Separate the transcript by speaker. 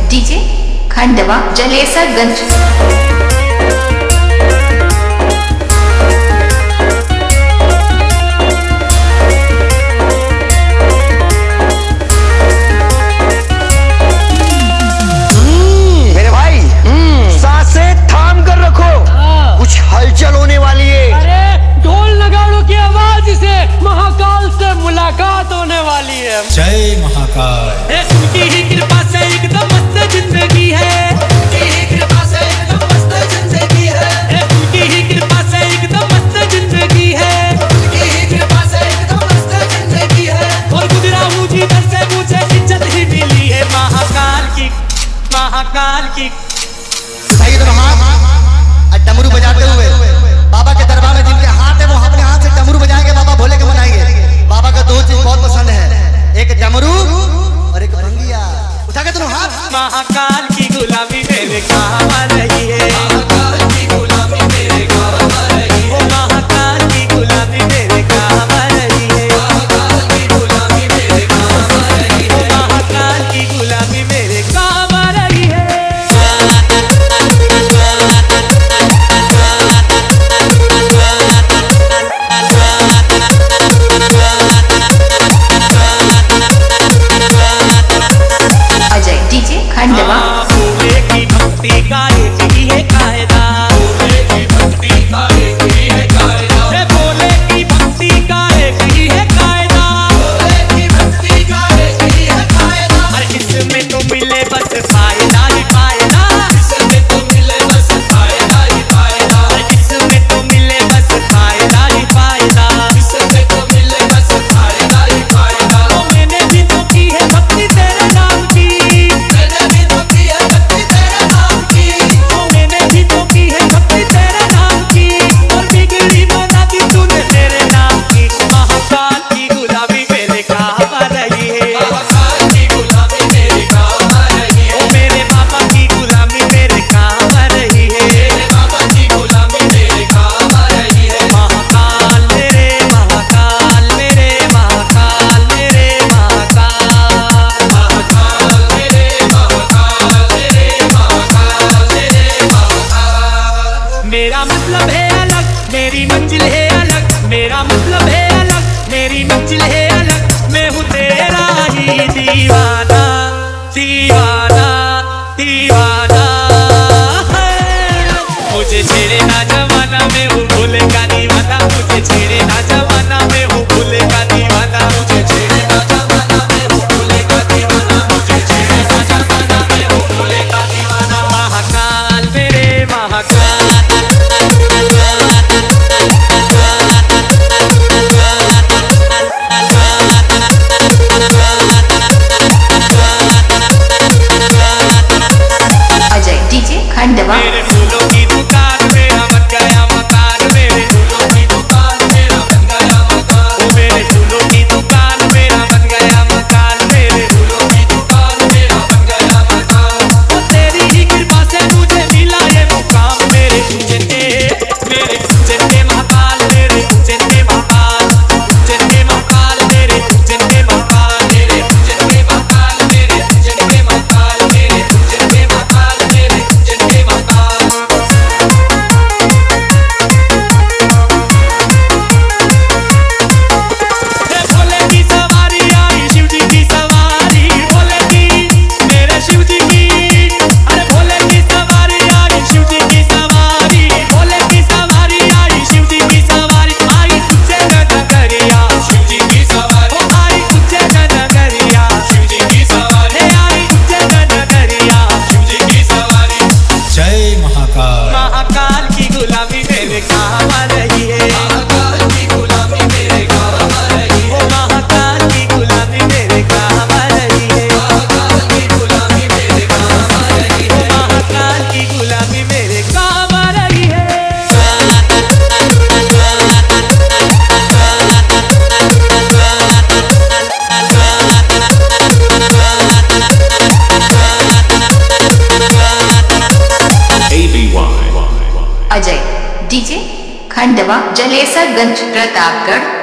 Speaker 1: DJ Khandwa Jalesarganj.
Speaker 2: मेरे भाई सांसें थाम कर रखो, कुछ हलचल होने वाली है।
Speaker 3: अरे ढोल नगाड़ों की आवाज से महाकाल से मुलाकात होने वाली है।
Speaker 4: जय महाकाल।
Speaker 3: उनकी ही कृपा से एकदम मस्त जिंदगी है, उनकी ही कृपा से एकदम मस्त जिंदगी है, उनकी ही कृपा से एकदम मस्त जिंदगी है, उनकी ही कृपा से एकदम मस्त जिंदगी है। और गुजरा हूँ जिधर से मुझे इज्जत ही मिली है महाकाल की, महाकाल की।
Speaker 2: उठाइए दोनों हाथ और डमरू बजाते हुए बाबा के दरबार में जिनके हाथ है वो अपने हाथ से डमरू बजाएंगे, बाबा भोले के मनाएंगे। बाबा का दो चीज बहुत पसंद है, एक डमरू और एक भंगिया। उठा के दोनों हाथ।
Speaker 3: महाकाल की गुलामी मेरे काम आ रही है, महाकाल की गुलामी मेरे काम आ रही है, महाकाल की गुलामी मेरे काम आ रही है, महाकाल की गुलामी मेरे काम आ रही है, महाकाल की गुलामी मेरे काम आ रही है।
Speaker 1: अजय डीजे खंडवा।
Speaker 3: भोले की भक्ति का एक ही है कायदा, भोले की भक्ति का एक ही है कायदा, भोले की भक्ति का एक ही है कायदा, भोले की भक्ति का एक ही है कायदा। और इसमें तो मिले बस फायदा ही फायदा, इसमें तो मिले बस फायदा ही फायदा, इसमें तो मिले बस फायदा ही फायदा, इसमें तो मिले बस फायदा ही फायदा। तो मैंने भी तो की है भक्ति तेरे नाम की, मैंने भी तो की है भक्ति तेरे नाम की, तो मैंने भी तो की है भक्ति तेरे नाम की, और बिगड़ी बना दी तूने तेरे नाम की। महाकाल की गुलामी मेरे काम आ रही है, महाकाल की गुलामी मेरे काम आ रही है, मेरे बाबा की गुलामी मेरे काम आ रही है, मेरे बाबा की गुलामी मेरे काम आ रही है। महाकाल मेरे महाकाल मेरे महाकाल मेरे महाकाल, महाकाल मेरे महाकाल मेरे महाकाल मेरे महाकाल। मेरा मतलब है अलग, मेरी मंजिल है अलग, मेरा मतलब है अलग, मेरी मंजिल है अलग। मैं हूँ तेरा ही दीवाना, दीवाना दीवाना है। मुझे छेड़े ना जमाना, मैं हूँ भोले का दीवाना, मुझे छेड़े ना जमाना, मैं हूँ भोले का दीवाना, मुझे छेड़े ना जमाना, मैं हूँ भोले का दीवाना, मुझे छेड़े ना जमाना, मैं हूँ भोले का दीवाना। महाकाल मेरे महाकाल।
Speaker 1: अजय डीजे खंडवा।
Speaker 3: मेरे फूलों की दुकान मेरा बन गया मकान, मेरे फूलों की दुकान मेरा बन गया मकान, मेरे फूलों की दुकान मेरा बन गया मकान, मेरे फूलों की दुकान मेरा बन गया मकान। वो तेरी ही कृपा से मुझे मिला ये मुकाम, मेरे उज्जैन के महाकाल, मेरे उज्जैन के महाकाल, उज्जैन के महाकाल, मेरे उज्जैन के महाकाल, मेरे उज्जैन के महाकाल, मेरे उज्जैन के महाकाल, मेरे उज्जैन के महाकाल, मेरे उज्जैन के महाकाल। भोले की सवारी आई, शिव जी की सवारी, भोले की मेरे शिव जी की, अरे भोले की सवारी आई, शिव जी की सवारी, भोले की सवारी आई, शिव जी की सवारी। आई उज्जैन नगरिया, शिव जी की सवारी, आई उज्जैन नगरिया, शिव जी की सवारी, आई उज्जैन नगरिया, शिव जी की सवारी।
Speaker 4: जय महाकाल।
Speaker 3: महाकाल की गुलामी मेरे काम आ रही है, महाकाल की गुलामी मेरे काम आ रही है, महाकाल की गुलामी मेरे काम आ रही है, महाकाल की गुलामी मेरे काम आ रही है, महाकाल की गुलामी मेरे काम आ रही है।
Speaker 1: अजय डीजे खंडवा जलेसरगंज प्रतापगढ़।